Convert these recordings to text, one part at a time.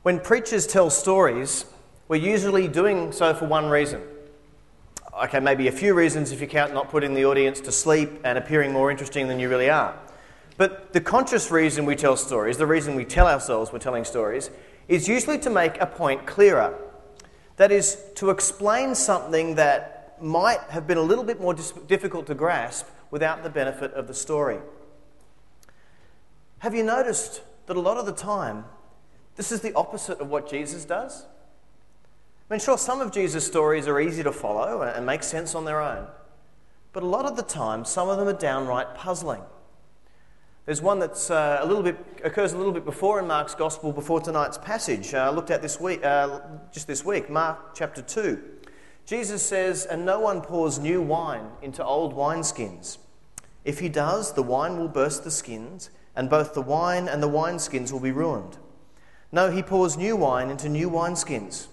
When preachers tell stories, we're usually doing so for one reason. Okay, maybe a few reasons if you count not putting the audience to sleep and appearing more interesting than you really are. But the conscious reason we tell stories, the reason we tell ourselves we're telling stories, is usually to make a point clearer. That is, to explain something that might have been a little bit more difficult to grasp without the benefit of the story. Have you noticed that a lot of the time, this is the opposite of what Jesus does? I mean, sure, some of Jesus' stories are easy to follow and make sense on their own. But a lot of the time, some of them are downright puzzling. There's one that's occurs a little bit before in Mark's Gospel, before tonight's passage. I looked at this week, Mark chapter 2. Jesus says, "And no one pours new wine into old wineskins. If he does, the wine will burst the skins, and both the wine and the wineskins will be ruined. No, he pours new wine into new wineskins."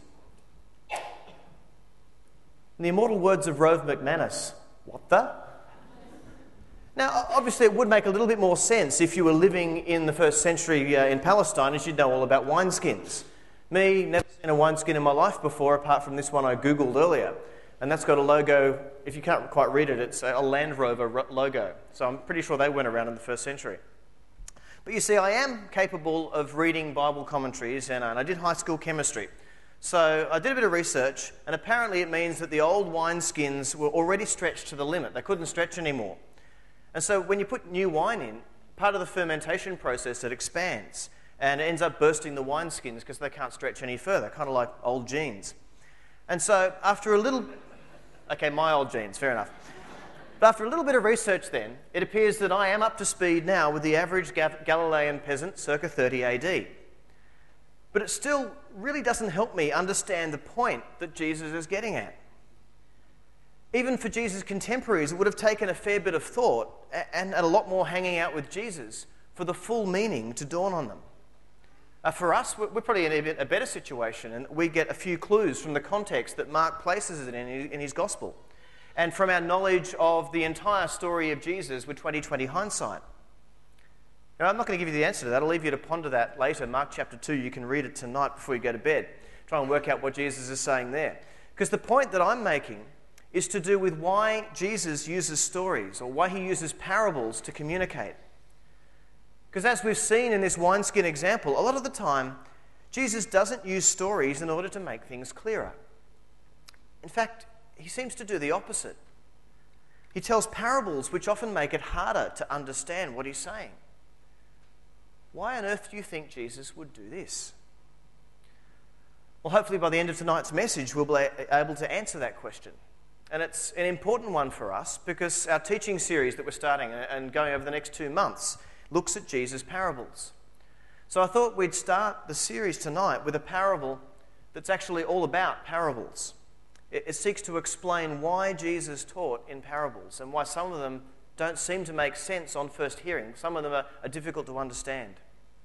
In the immortal words of Rove McManus, what the? Now, obviously, it would make a little bit more sense if you were living in the first century in Palestine, as you'd know all about wineskins. Me, never seen a wineskin in my life before, apart from this one I Googled earlier. And that's got a logo, if you can't quite read it, it's a Land Rover logo. So I'm pretty sure they went around in the first century. But you see, I am capable of reading Bible commentaries, and I did high school chemistry. So I did a bit of research, and apparently it means that the old wineskins were already stretched to the limit. They couldn't stretch anymore. And so when you put new wine in, part of the fermentation process, it expands and it ends up bursting the wineskins because they can't stretch any further, kind of like old jeans. And so after a little... Okay, my old jeans, fair enough. But after a little bit of research then, it appears that I am up to speed now with the average Galilean peasant circa 30 AD. But it still really doesn't help me understand the point that Jesus is getting at. Even for Jesus' contemporaries, it would have taken a fair bit of thought and a lot more hanging out with Jesus for the full meaning to dawn on them. For us, we're probably in a better situation, and we get a few clues from the context that Mark places it in his gospel, and from our knowledge of the entire story of Jesus with 20/20 hindsight. Now, I'm not going to give you the answer to that. I'll leave you to ponder that later. Mark chapter 2, you can read it tonight before you go to bed. Try and work out what Jesus is saying there. Because the point that I'm making is to do with why Jesus uses stories, or why he uses parables to communicate. Because as we've seen in this wineskin example, a lot of the time, Jesus doesn't use stories in order to make things clearer. In fact, he seems to do the opposite. He tells parables which often make it harder to understand what he's saying. Why on earth do you think Jesus would do this? Well, hopefully by the end of tonight's message, we'll be able to answer that question. And it's an important one for us because our teaching series that we're starting and going over the next 2 months looks at Jesus' parables. So I thought we'd start the series tonight with a parable that's actually all about parables. It seeks to explain why Jesus taught in parables and why some of them don't seem to make sense on first hearing. Some of them are difficult to understand.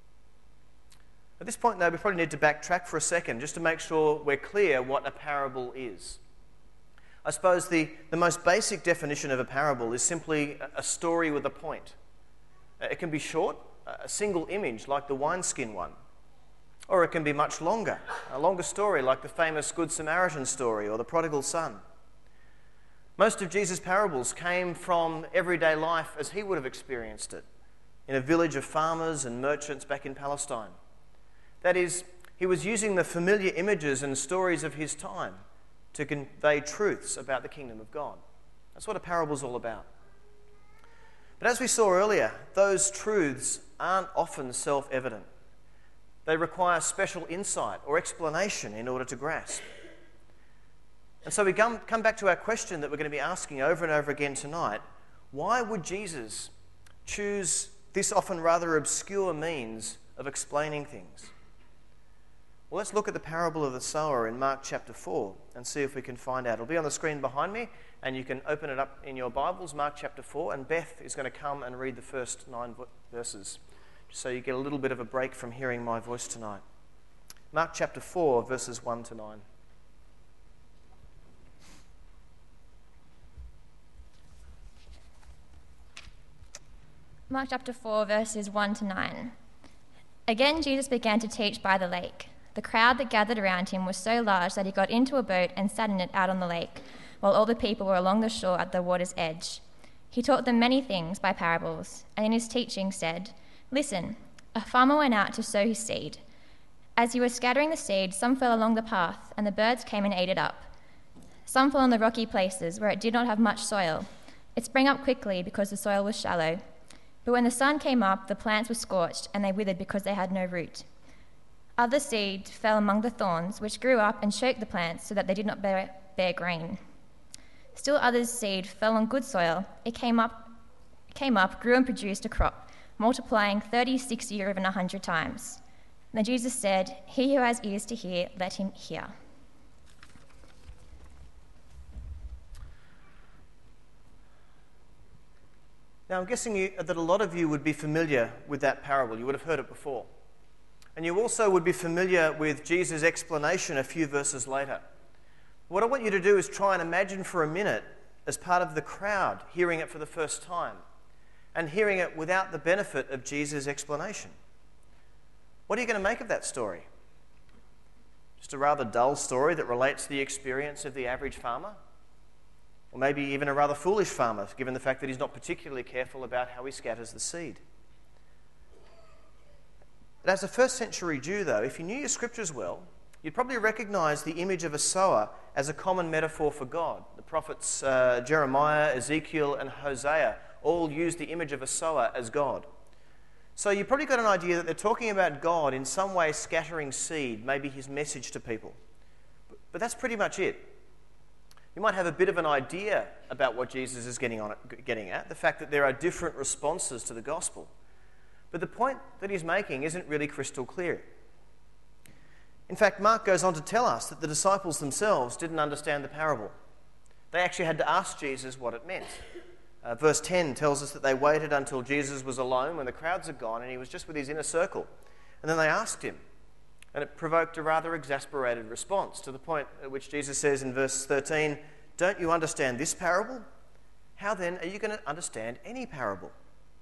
At this point, though, we probably need to backtrack for a second just to make sure we're clear what a parable is. I suppose the most basic definition of a parable is simply a story with a point. It can be short, a single image like the wineskin one, or it can be much longer, a longer story like the famous Good Samaritan story or the prodigal son. Most of Jesus' parables came from everyday life as he would have experienced it, in a village of farmers and merchants back in Palestine. That is, he was using the familiar images and stories of his time to convey truths about the kingdom of God. That's what a parable's all about. But as we saw earlier, those truths aren't often self-evident. They require special insight or explanation in order to grasp. And so we come back to our question that we're going to be asking over and over again tonight. Why would Jesus choose this often rather obscure means of explaining things? Well, let's look at the parable of the sower in Mark chapter 4 and see if we can find out. It'll be on the screen behind me, and you can open it up in your Bibles, Mark chapter 4, and Beth is going to come and read the first 9 verses, just so you get a little bit of a break from hearing my voice tonight. Mark chapter 4, verses 1 to 9. Mark chapter 4, verses 1 to 9. Again, Jesus began to teach by the lake. The crowd that gathered around him was so large that he got into a boat and sat in it out on the lake, while all the people were along the shore at the water's edge. He taught them many things by parables, and in his teaching said, "Listen, a farmer went out to sow his seed. As he was scattering the seed, some fell along the path, and the birds came and ate it up. Some fell on the rocky places where it did not have much soil. It sprang up quickly because the soil was shallow. But when the sun came up, the plants were scorched, and they withered because they had no root. Other seed fell among the thorns, which grew up and choked the plants so that they did not bear grain. Still others' seed fell on good soil. It came up, grew and produced a crop, multiplying 30, 60, or even 100 times." Then Jesus said, "He who has ears to hear, let him hear." Now, I'm guessing that a lot of you would be familiar with that parable. You would have heard it before. And you also would be familiar with Jesus' explanation a few verses later. What I want you to do is try and imagine for a minute as part of the crowd hearing it for the first time and hearing it without the benefit of Jesus' explanation. What are you going to make of that story? Just a rather dull story that relates to the experience of the average farmer? Or maybe even a rather foolish farmer, given the fact that he's not particularly careful about how he scatters the seed. But as a first century Jew, though, if you knew your scriptures well, you'd probably recognise the image of a sower as a common metaphor for God. The prophets Jeremiah, Ezekiel, and Hosea all use the image of a sower as God. So you've probably got an idea that they're talking about God in some way scattering seed, maybe his message to people. But that's pretty much it. You might have a bit of an idea about what Jesus is getting at, the fact that there are different responses to the gospel. But the point that he's making isn't really crystal clear. In fact, Mark goes on to tell us that the disciples themselves didn't understand the parable. They actually had to ask Jesus what it meant. Verse 10 tells us that they waited until Jesus was alone when the crowds had gone and he was just with his inner circle. And then they asked him. And it provoked a rather exasperated response, to the point at which Jesus says in verse 13, "Don't you understand this parable? How then are you going to understand any parable?"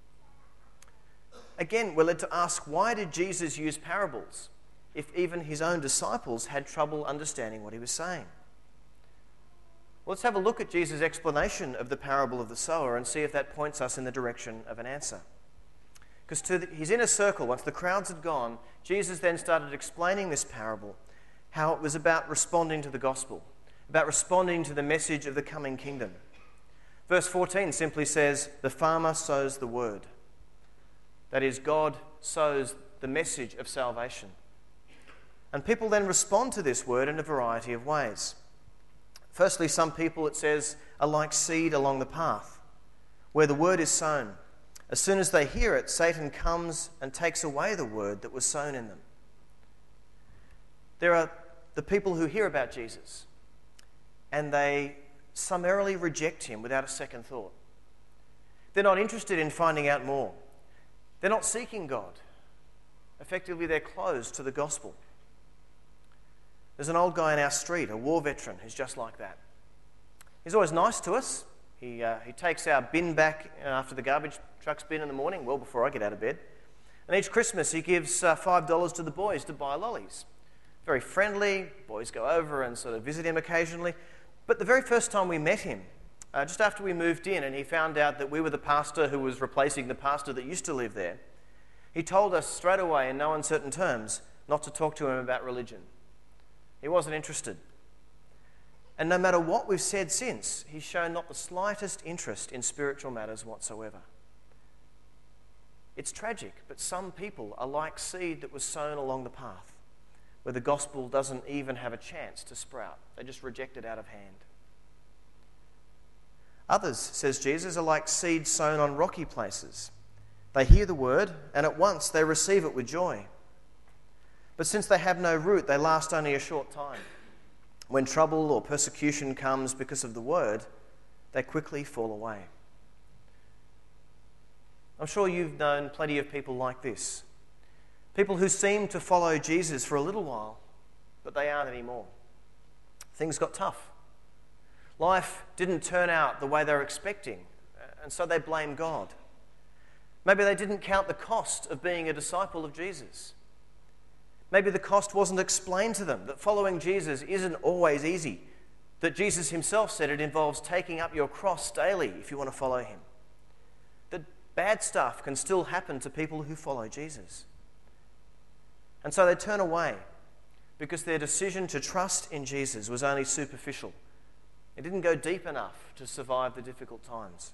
Again, we're led to ask, why did Jesus use parables if even his own disciples had trouble understanding what he was saying? Well, let's have a look at Jesus' explanation of the parable of the sower and see if that points us in the direction of an answer. Because to his inner circle, once the crowds had gone, Jesus then started explaining this parable, how it was about responding to the gospel, about responding to the message of the coming kingdom. Verse 14 simply says, "The farmer sows the word." That is, God sows the message of salvation. And people then respond to this word in a variety of ways. Firstly, some people, it says, are like seed along the path, where the word is sown. As soon as they hear it, Satan comes and takes away the word that was sown in them. There are the people who hear about Jesus, and they summarily reject him without a second thought. They're not interested in finding out more. They're not seeking God. Effectively, they're closed to the gospel. There's an old guy in our street, a war veteran, who's just like that. He's always nice to us. He takes our bin back after the garbage truck's bin in the morning, well before I get out of bed. And each Christmas he gives $5 to the boys to buy lollies. Very friendly. Boys go over and sort of visit him occasionally. But the very first time we met him, just after we moved in and he found out that we were the pastor who was replacing the pastor that used to live there, he told us straight away in no uncertain terms not to talk to him about religion. He wasn't interested. And no matter what we've said since, he's shown not the slightest interest in spiritual matters whatsoever. It's tragic, but some people are like seed that was sown along the path, where the gospel doesn't even have a chance to sprout. They just reject it out of hand. Others, says Jesus, are like seed sown on rocky places. They hear the word, and at once they receive it with joy. But since they have no root, they last only a short time. When trouble or persecution comes because of the word, they quickly fall away. I'm sure you've known plenty of people like this. People who seem to follow Jesus for a little while, but they aren't anymore. Things got tough. Life didn't turn out the way they were expecting, and so they blame God. Maybe they didn't count the cost of being a disciple of Jesus. Maybe the cost wasn't explained to them, that following Jesus isn't always easy, that Jesus himself said it involves taking up your cross daily if you want to follow him. That bad stuff can still happen to people who follow Jesus. And so they turn away because their decision to trust in Jesus was only superficial. It didn't go deep enough to survive the difficult times.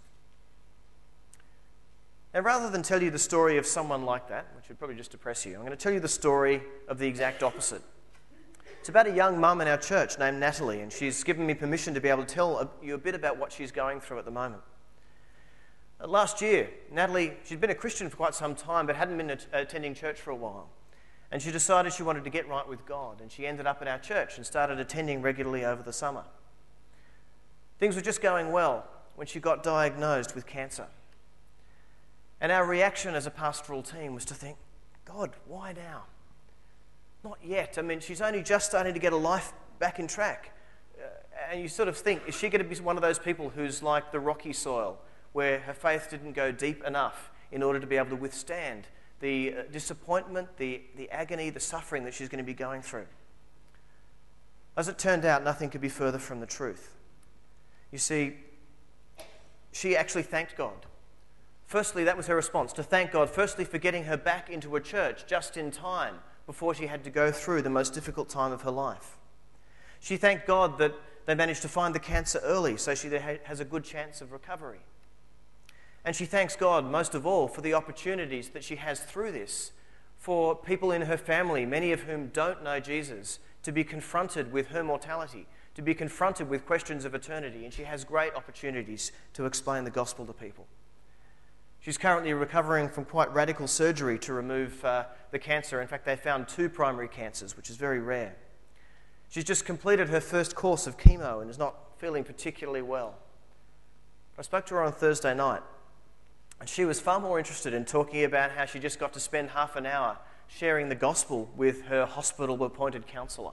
Now, rather than tell you the story of someone like that, which would probably just depress you, I'm going to tell you the story of the exact opposite. It's about a young mum in our church named Natalie, and she's given me permission to be able to tell you a bit about what she's going through at the moment. Last year, Natalie, she'd been a Christian for quite some time, but hadn't been attending church for a while. And she decided she wanted to get right with God, and she ended up at our church and started attending regularly over the summer. Things were just going well when she got diagnosed with cancer. And our reaction as a pastoral team was to think, God, why now? Not yet. I mean, she's only just starting to get a life back in track. And you sort of think, is she going to be one of those people who's like the rocky soil, where her faith didn't go deep enough in order to be able to withstand the disappointment, the agony, the suffering that she's going to be going through? As it turned out, nothing could be further from the truth. You see, she actually thanked God. Firstly, that was her response, to thank God, firstly for getting her back into a church just in time before she had to go through the most difficult time of her life. She thanked God that they managed to find the cancer early so she has a good chance of recovery. And she thanks God, most of all, for the opportunities that she has through this for people in her family, many of whom don't know Jesus, to be confronted with her mortality, to be confronted with questions of eternity, and she has great opportunities to explain the gospel to people. She's currently recovering from quite radical surgery to remove the cancer. In fact, they found 2 primary cancers, which is very rare. She's just completed her first course of chemo and is not feeling particularly well. I spoke to her on Thursday night, and she was far more interested in talking about how she just got to spend half an hour sharing the gospel with her hospital-appointed counsellor.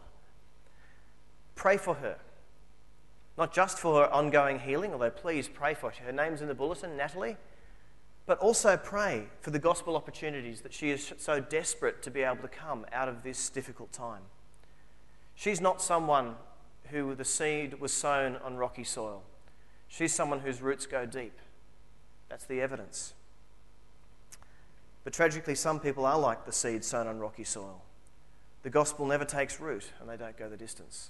Pray for her. Not just for her ongoing healing, although please pray for her. Her name's in the bulletin, Natalie. But also pray for the gospel opportunities that she is so desperate to be able to come out of this difficult time. She's not someone who the seed was sown on rocky soil. She's someone whose roots go deep. That's the evidence. But tragically, some people are like the seed sown on rocky soil. The gospel never takes root and they don't go the distance.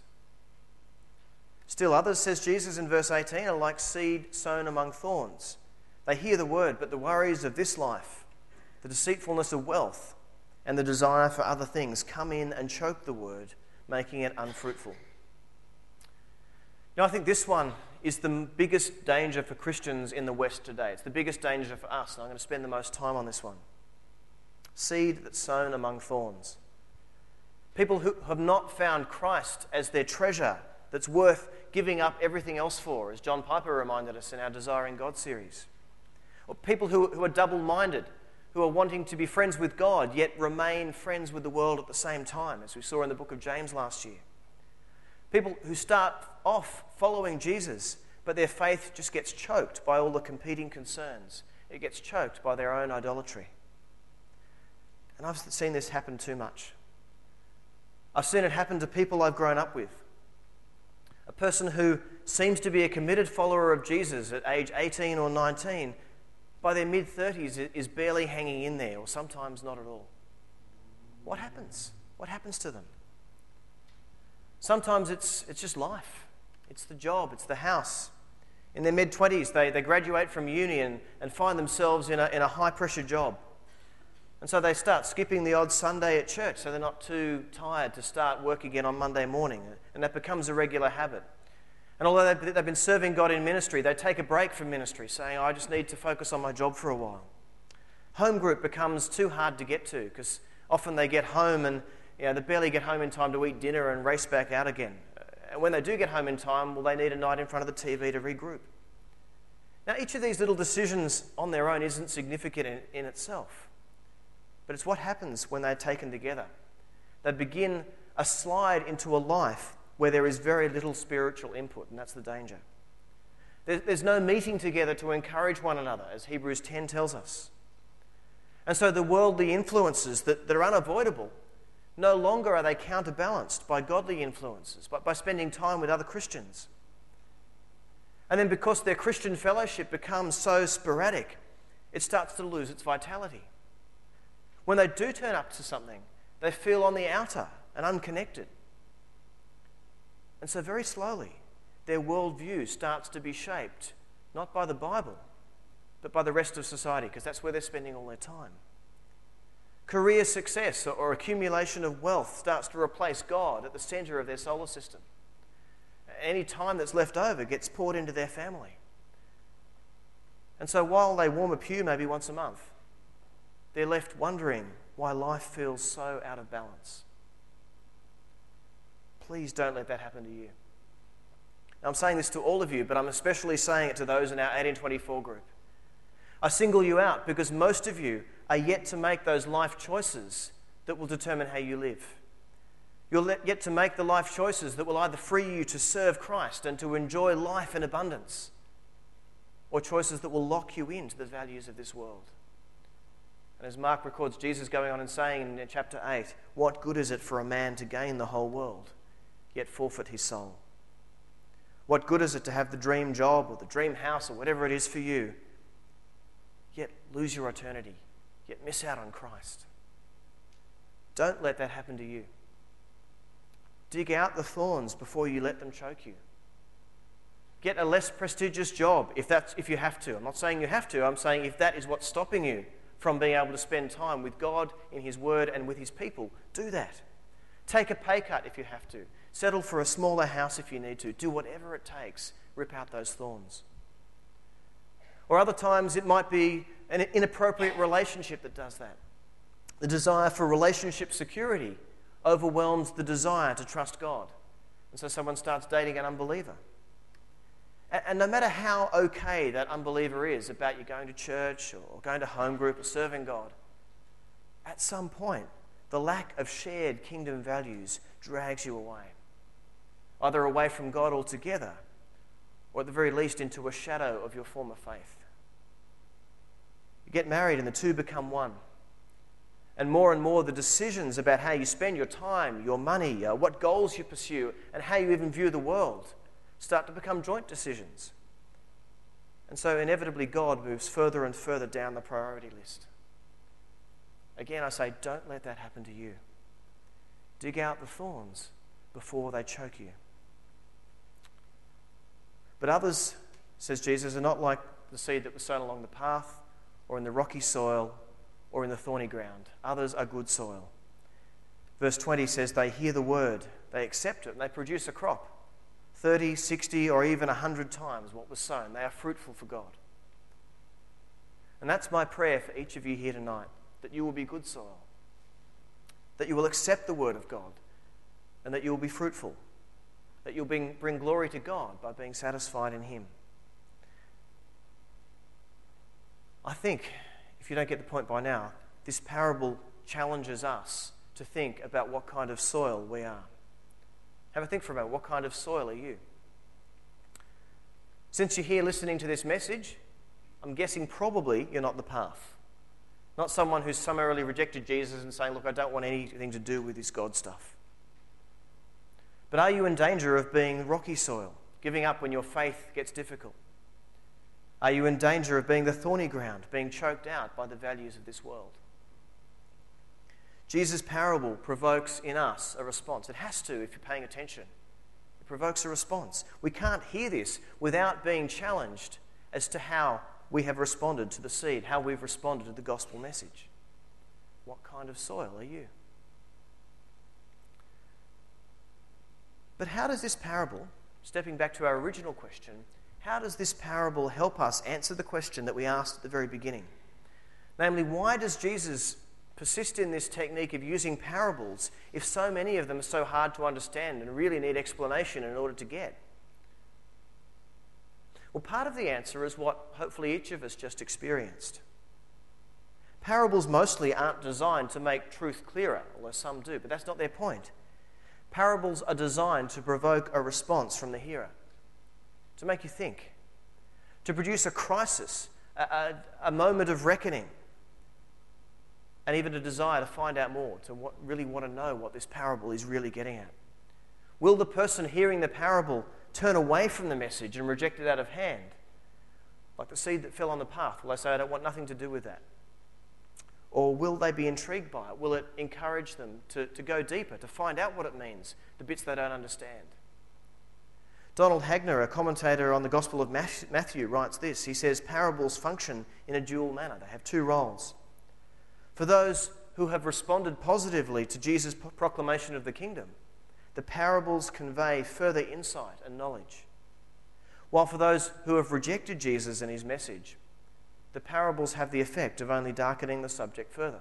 Still others, says Jesus in verse 18, are like seed sown among thorns. They hear the word, but the worries of this life, the deceitfulness of wealth, and the desire for other things come in and choke the word, making it unfruitful. Now, I think this one is the biggest danger for Christians in the West today. It's the biggest danger for us, and I'm going to spend the most time on this one. Seed that's sown among thorns. People who have not found Christ as their treasure that's worth giving up everything else for, as John Piper reminded us in our Desiring God series. Or people who are double-minded, who are wanting to be friends with God, yet remain friends with the world at the same time, as we saw in the book of James last year. People who start off following Jesus, but their faith just gets choked by all the competing concerns. It gets choked by their own idolatry. And I've seen this happen too much. I've seen it happen to people I've grown up with. A person who seems to be a committed follower of Jesus at age 18 or 19, by their mid-30s is barely hanging in there, or sometimes not at all. What happens? What happens to them? Sometimes it's just life. It's the job, it's the house. In their mid-20s, they graduate from uni and find themselves in a high-pressure job. And so they start skipping the odd Sunday at church so they're not too tired to start work again on Monday morning. And that becomes a regular habit. And although they've been serving God in ministry, they take a break from ministry, saying, I just need to focus on my job for a while. Home group becomes too hard to get to because often they get home and they barely get home in time to eat dinner and race back out again. And when they do get home in time, well, they need a night in front of the TV to regroup. Now, each of these little decisions on their own isn't significant in itself. But it's what happens when they're taken together. They begin a slide into a life where there is very little spiritual input, and that's the danger. There's no meeting together to encourage one another, as Hebrews 10 tells us. And so the worldly influences that are unavoidable No longer are they counterbalanced by godly influences, but by spending time with other Christians. And then because their Christian fellowship becomes so sporadic, it starts to lose its vitality. When they do turn up to something, they feel on the outer and unconnected. And so very slowly, their worldview starts to be shaped, not by the Bible, but by the rest of society, because that's where they're spending all their time. Career success or accumulation of wealth starts to replace God at the centre of their solar system. Any time that's left over gets poured into their family. And so while they warm a pew maybe once a month, they're left wondering why life feels so out of balance. Please don't let that happen to you. Now, I'm saying this to all of you, but I'm especially saying it to those in our 1824 group. I single you out because most of you are yet to make those life choices that will determine how you live. You're yet to make the life choices that will either free you to serve Christ and to enjoy life in abundance, or choices that will lock you into the values of this world. And as Mark records Jesus going on and saying in chapter 8, what good is it for a man to gain the whole world, yet forfeit his soul? What good is it to have the dream job or the dream house or whatever it is for you, yet lose your eternity, yet miss out on Christ? Don't let that happen to you. Dig out the thorns before you let them choke you. Get a less prestigious job if you have to. I'm not saying you have to. I'm saying if that is what's stopping you from being able to spend time with God in His Word and with His people, do that. Take a pay cut if you have to. Settle for a smaller house if you need to. Do whatever it takes. Rip out those thorns. Or other times it might be an inappropriate relationship that does that. The desire for relationship security overwhelms the desire to trust God. And so someone starts dating an unbeliever. And no matter how okay that unbeliever is about you going to church or going to home group or serving God, at some point, the lack of shared kingdom values drags you away. Either away from God altogether, or at the very least into a shadow of your former faith. You get married and the two become one. And more the decisions about how you spend your time, your money, what goals you pursue, and how you even view the world start to become joint decisions. And so inevitably God moves further and further down the priority list. Again, I say, don't let that happen to you. Dig out the thorns before they choke you. But others, says Jesus, are not like the seed that was sown along the path or in the rocky soil or in the thorny ground. Others are good soil. Verse 20 says they hear the word, they accept it, and they produce a crop. 30, 60, or even 100 times what was sown. They are fruitful for God. And that's my prayer for each of you here tonight, that you will be good soil, that you will accept the word of God, and that you will be fruitful, that you'll bring glory to God by being satisfied in Him. I think, if you don't get the point by now, this parable challenges us to think about what kind of soil we are. Have a think for a moment. What kind of soil are you? Since you're here listening to this message, I'm guessing probably you're not the path. Not someone who's summarily rejected Jesus and saying, look, I don't want anything to do with this God stuff. But are you in danger of being rocky soil, giving up when your faith gets difficult? Are you in danger of being the thorny ground, being choked out by the values of this world? Jesus' parable provokes in us a response. It has to if you're paying attention. It provokes a response. We can't hear this without being challenged as to how we have responded to the seed, how we've responded to the gospel message. What kind of soil are you? But how does this parable, stepping back to our original question, how does this parable help us answer the question that we asked at the very beginning? Namely, why does Jesus persist in this technique of using parables if so many of them are so hard to understand and really need explanation in order to get? Well, part of the answer is what hopefully each of us just experienced. Parables mostly aren't designed to make truth clearer, although some do, but that's not their point. Parables are designed to provoke a response from the hearer, to make you think, to produce a crisis, a moment of reckoning, and even a desire to find out more, to really want to know what this parable is really getting at? Will the person hearing the parable turn away from the message and reject it out of hand? Like the seed that fell on the path, will they say, I don't want nothing to do with that? Or will they be intrigued by it? Will it encourage them to go deeper, to find out what it means, the bits they don't understand? Donald Hagner, a commentator on the Gospel of Matthew, writes this. He says, parables function in a dual manner. They have two roles. For those who have responded positively to Jesus' proclamation of the kingdom, the parables convey further insight and knowledge. While for those who have rejected Jesus and his message, the parables have the effect of only darkening the subject further.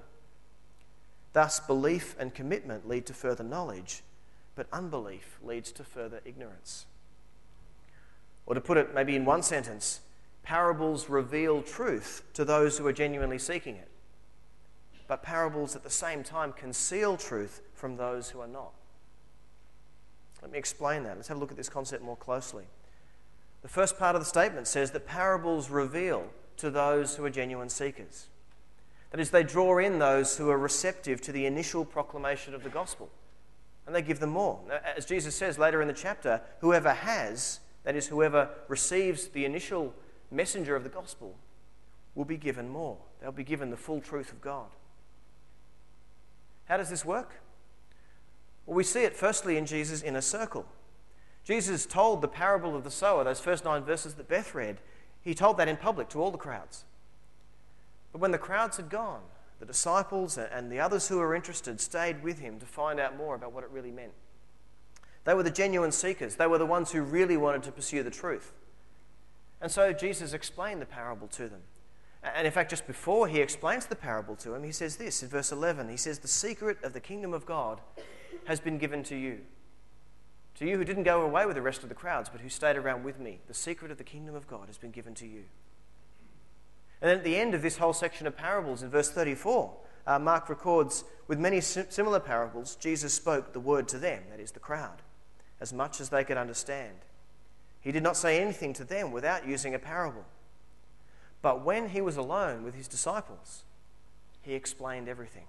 Thus, belief and commitment lead to further knowledge, but unbelief leads to further ignorance. Or to put it maybe in one sentence, parables reveal truth to those who are genuinely seeking it, but parables at the same time conceal truth from those who are not. Let me explain that. Let's have a look at this concept more closely. The first part of the statement says that parables reveal to those who are genuine seekers. That is, they draw in those who are receptive to the initial proclamation of the gospel, and they give them more. As Jesus says later in the chapter, whoever has, that is, whoever receives the initial messenger of the gospel, will be given more. They'll be given the full truth of God. How does this work? Well, we see it firstly in Jesus' inner circle. Jesus told the parable of the sower, those first 9 verses that Beth read, he told that in public to all the crowds. But when the crowds had gone, the disciples and the others who were interested stayed with him to find out more about what it really meant. They were the genuine seekers. They were the ones who really wanted to pursue the truth. And so Jesus explained the parable to them. And in fact, just before he explains the parable to them, he says this in verse 11. He says, the secret of the kingdom of God has been given to you. To you who didn't go away with the rest of the crowds, but who stayed around with me, the secret of the kingdom of God has been given to you. And then at the end of this whole section of parables, in verse 34, Mark records, with many similar parables, Jesus spoke the word to them, that is the crowd, as much as they could understand. He did not say anything to them without using a parable. But when he was alone with his disciples, he explained everything.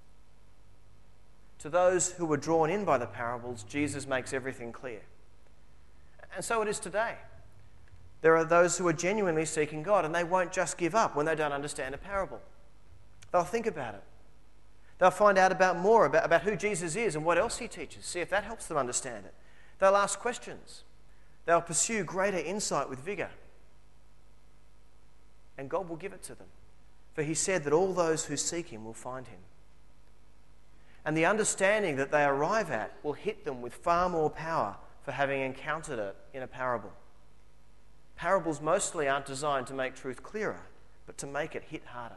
To those who were drawn in by the parables, Jesus makes everything clear. And so it is today. There are those who are genuinely seeking God, and they won't just give up when they don't understand a parable. They'll think about it. They'll find out more about who Jesus is and what else he teaches, see if that helps them understand it. They'll ask questions. They'll pursue greater insight with vigour. And God will give it to them. For he said that all those who seek him will find him. And the understanding that they arrive at will hit them with far more power for having encountered it in a parable. Parables mostly aren't designed to make truth clearer, but to make it hit harder.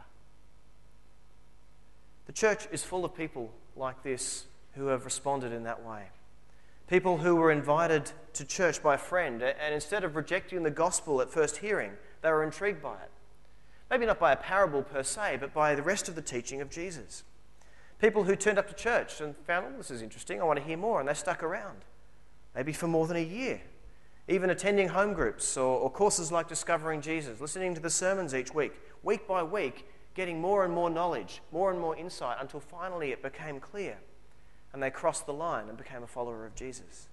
The church is full of people like this who have responded in that way. People who were invited to church by a friend, and instead of rejecting the gospel at first hearing, they were intrigued by it. Maybe not by a parable per se, but by the rest of the teaching of Jesus. People who turned up to church and found, oh, this is interesting, I want to hear more, and they stuck around. Maybe for more than a year. Even attending home groups or courses like Discovering Jesus, listening to the sermons each week by week, getting more and more knowledge, more and more insight, until finally it became clear and they crossed the line and became a follower of Jesus.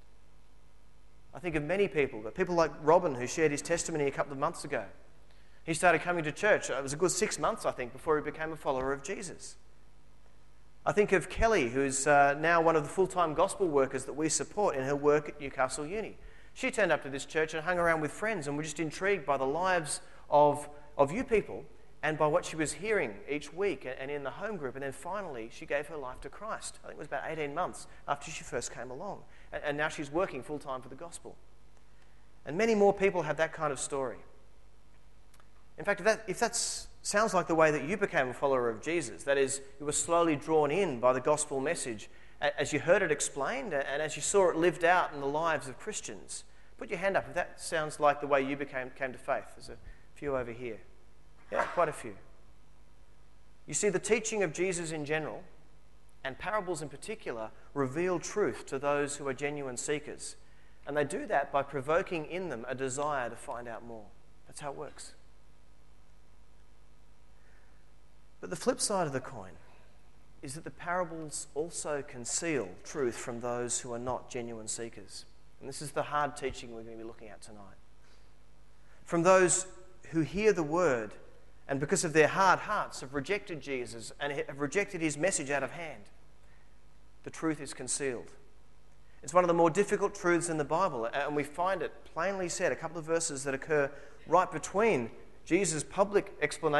I think of many people, but people like Robin, who shared his testimony a couple of months ago. He started coming to church. It was a good 6 months, I think, before he became a follower of Jesus. I think of Kelly, who's now one of the full-time gospel workers that we support in her work at Newcastle Uni. She turned up to this church and hung around with friends and were just intrigued by the lives of you people and by what she was hearing each week and in the home group. And then finally, she gave her life to Christ. I think it was about 18 months after she first came along. And now she's working full-time for the gospel. And many more people have that kind of story. In fact, if that sounds like the way that you became a follower of Jesus, that is, you were slowly drawn in by the gospel message as you heard it explained and as you saw it lived out in the lives of Christians, put your hand up if that sounds like the way you came to faith. There's a few over here. Yeah, quite a few. You see, the teaching of Jesus in general, and parables in particular, reveal truth to those who are genuine seekers. And they do that by provoking in them a desire to find out more. That's how it works. But the flip side of the coin is that the parables also conceal truth from those who are not genuine seekers. And this is the hard teaching we're going to be looking at tonight. From those who hear the word and because of their hard hearts have rejected Jesus and have rejected his message out of hand, the truth is concealed. It's one of the more difficult truths in the Bible, and we find it plainly said, a couple of verses that occur right between Jesus' public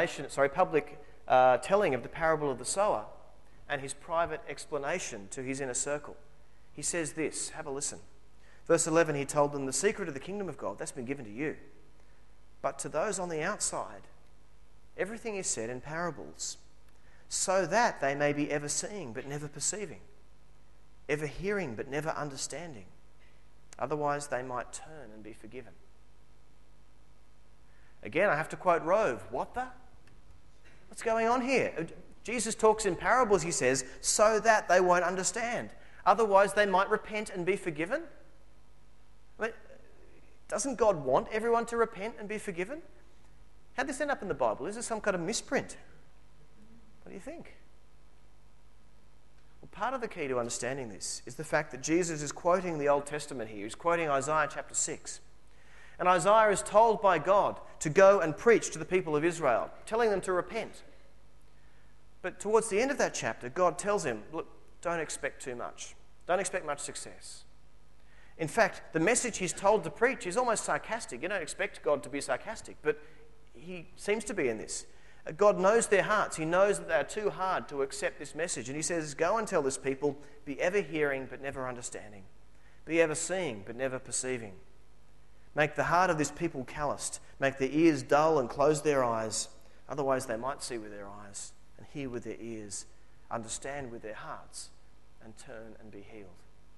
telling of the parable of the sower and his private explanation to his inner circle. He says this, have a listen. Verse 11, he told them, the secret of the kingdom of God, that's been given to you. But to those on the outside, everything is said in parables, so that they may be ever seeing but never perceiving, ever hearing but never understanding. Otherwise they might turn and be forgiven. Again, I have to quote Rove. What the? What's going on here? Jesus talks in parables, he says, so that they won't understand. Otherwise they might repent and be forgiven. I mean, doesn't God want everyone to repent and be forgiven? How'd this end up in the Bible? Is this some kind of misprint? What do you think? Well, part of the key to understanding this is the fact that Jesus is quoting the Old Testament here. He's quoting Isaiah chapter 6. And Isaiah is told by God to go and preach to the people of Israel, telling them to repent. But towards the end of that chapter, God tells him, look, don't expect too much. Don't expect much success. In fact, the message he's told to preach is almost sarcastic. You don't expect God to be sarcastic, but he seems to be in this. God knows their hearts. He knows that they are too hard to accept this message. And he says, go and tell this people, be ever hearing but never understanding. Be ever seeing but never perceiving. Make the heart of this people calloused. Make their ears dull and close their eyes. Otherwise they might see with their eyes and hear with their ears, understand with their hearts, and turn and be healed.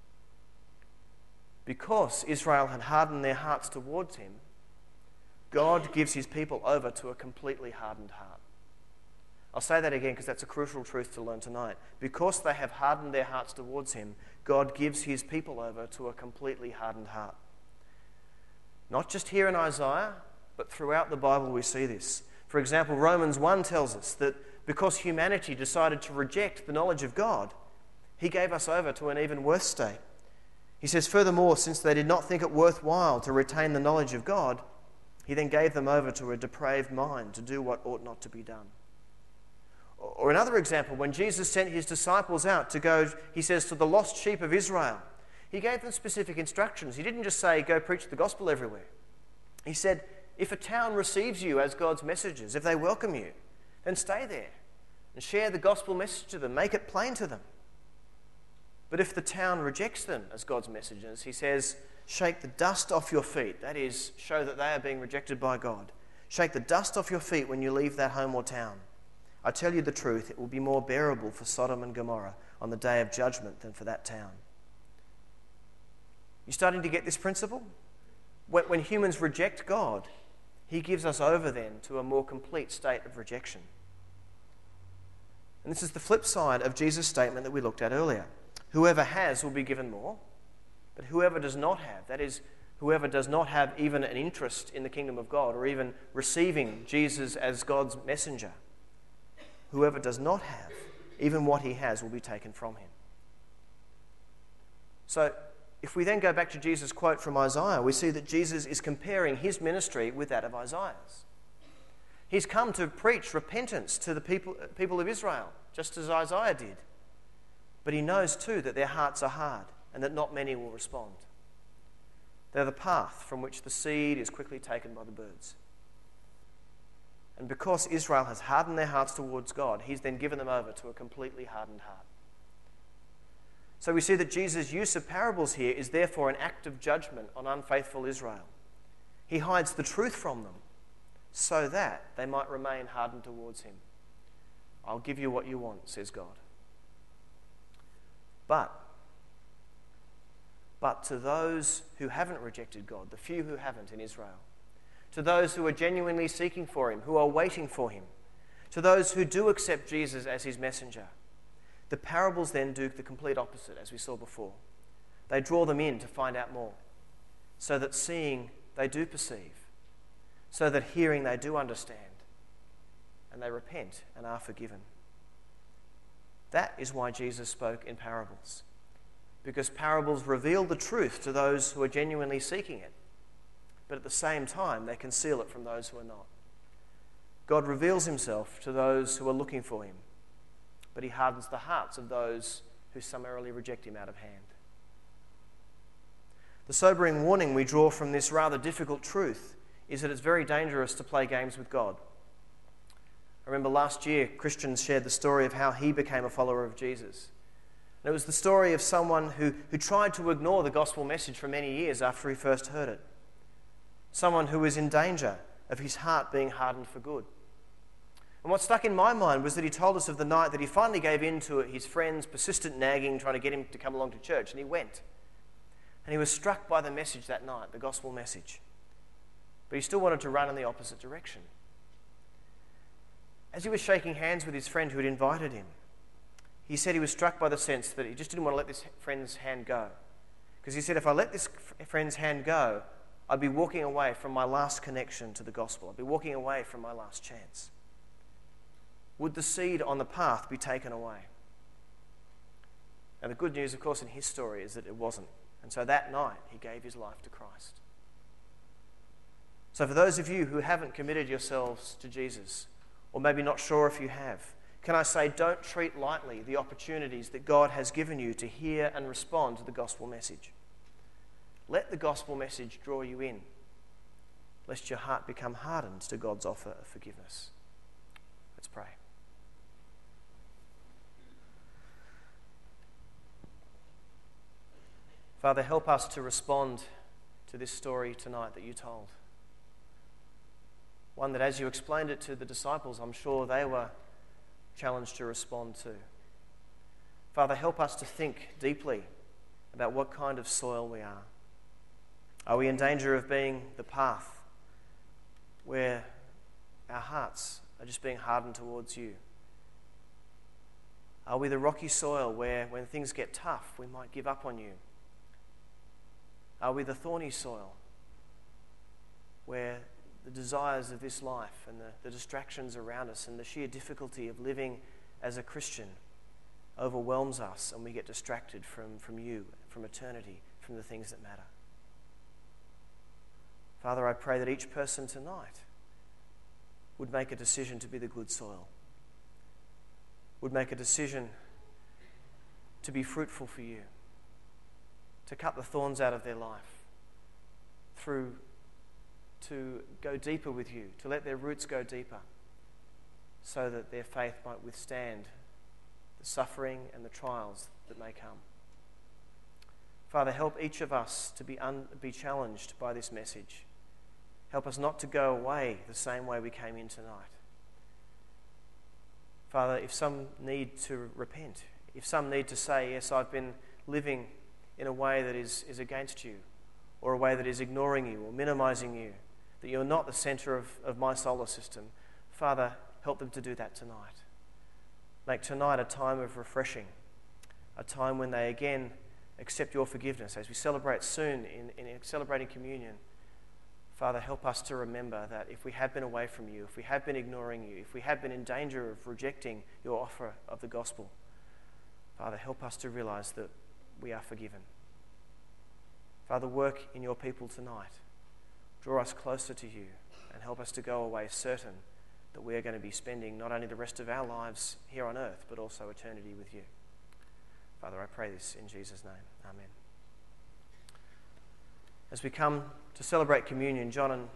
Because Israel had hardened their hearts towards him, God gives his people over to a completely hardened heart. I'll say that again because that's a crucial truth to learn tonight. Because they have hardened their hearts towards him, God gives his people over to a completely hardened heart. Not just here in Isaiah, but throughout the Bible we see this. For example, Romans 1 tells us that because humanity decided to reject the knowledge of God, he gave us over to an even worse state. He says, furthermore, since they did not think it worthwhile to retain the knowledge of God, he then gave them over to a depraved mind to do what ought not to be done. Or another example, when Jesus sent his disciples out to go, he says, to the lost sheep of Israel, he gave them specific instructions. He didn't just say, go preach the gospel everywhere. He said, if a town receives you as God's messengers, if they welcome you, then stay there and share the gospel message to them. Make it plain to them. But if the town rejects them as God's messengers, he says, shake the dust off your feet. That is, show that they are being rejected by God. Shake the dust off your feet when you leave that home or town. I tell you the truth, it will be more bearable for Sodom and Gomorrah on the day of judgment than for that town. You starting to get this principle? When humans reject God, he gives us over then to a more complete state of rejection. And this is the flip side of Jesus' statement that we looked at earlier. Whoever has will be given more, but whoever does not have, that is, whoever does not have even an interest in the kingdom of God or even receiving Jesus as God's messenger, whoever does not have, even what he has will be taken from him. So, if we then go back to Jesus' quote from Isaiah, we see that Jesus is comparing his ministry with that of Isaiah's. He's come to preach repentance to the people of Israel, just as Isaiah did. But he knows too that their hearts are hard and that not many will respond. They're the path from which the seed is quickly taken by the birds. And because Israel has hardened their hearts towards God, he's then given them over to a completely hardened heart. So we see that Jesus' use of parables here is therefore an act of judgment on unfaithful Israel. He hides the truth from them so that they might remain hardened towards him. I'll give you what you want, says God. But to those who haven't rejected God, the few who haven't in Israel, to those who are genuinely seeking for him, who are waiting for him, to those who do accept Jesus as his messenger, the parables then do the complete opposite, as we saw before. They draw them in to find out more, so that seeing they do perceive, so that hearing they do understand, and they repent and are forgiven. That is why Jesus spoke in parables, because parables reveal the truth to those who are genuinely seeking it, but at the same time they conceal it from those who are not. God reveals himself to those who are looking for him, but he hardens the hearts of those who summarily reject him out of hand. The sobering warning we draw from this rather difficult truth is that it's very dangerous to play games with God. I remember last year, Christians shared the story of how he became a follower of Jesus. And it was the story of someone who tried to ignore the gospel message for many years after he first heard it. Someone who was in danger of his heart being hardened for good. And what stuck in my mind was that he told us of the night that he finally gave in to his friend's persistent nagging, trying to get him to come along to church, and he went. And he was struck by the message that night, the gospel message. But he still wanted to run in the opposite direction. As he was shaking hands with his friend who had invited him, he said he was struck by the sense that he just didn't want to let this friend's hand go. Because he said, if I let this friend's hand go, I'd be walking away from my last connection to the gospel. I'd be walking away from my last chance. Would the seed on the path be taken away? And the good news, of course, in his story is that it wasn't. And so that night, he gave his life to Christ. So for those of you who haven't committed yourselves to Jesus, or maybe not sure if you have, can I say, don't treat lightly the opportunities that God has given you to hear and respond to the gospel message. Let the gospel message draw you in, lest your heart become hardened to God's offer of forgiveness. Let's pray. Father, help us to respond to this story tonight that you told. One that, as you explained it to the disciples, I'm sure they were challenged to respond to. Father, help us to think deeply about what kind of soil we are. Are we in danger of being the path where our hearts are just being hardened towards you? Are we the rocky soil where, when things get tough, we might give up on you? Are we the thorny soil where the desires of this life and the distractions around us and the sheer difficulty of living as a Christian overwhelms us and we get distracted from you, from eternity, from the things that matter? Father, I pray that each person tonight would make a decision to be the good soil, would make a decision to be fruitful for you, to cut the thorns out of their life, to go deeper with you, to let their roots go deeper, so that their faith might withstand the suffering and the trials that may come. Father, help each of us to be challenged by this message. Help us not to go away the same way we came in tonight. Father, if some need to repent, if some need to say, yes, I've been living in a way that is against you, or a way that is ignoring you or minimizing you, that you're not the center of my solar system, Father, help them to do that tonight. Make tonight a time of refreshing, a time when they again accept your forgiveness. As we celebrate soon in celebrating communion, Father, help us to remember that if we have been away from you, if we have been ignoring you, if we have been in danger of rejecting your offer of the gospel, Father, help us to realize that we are forgiven. Father, work in your people tonight. Draw us closer to you and help us to go away certain that we are going to be spending not only the rest of our lives here on earth, but also eternity with you. Father, I pray this in Jesus' name. Amen. As we come to celebrate communion, John and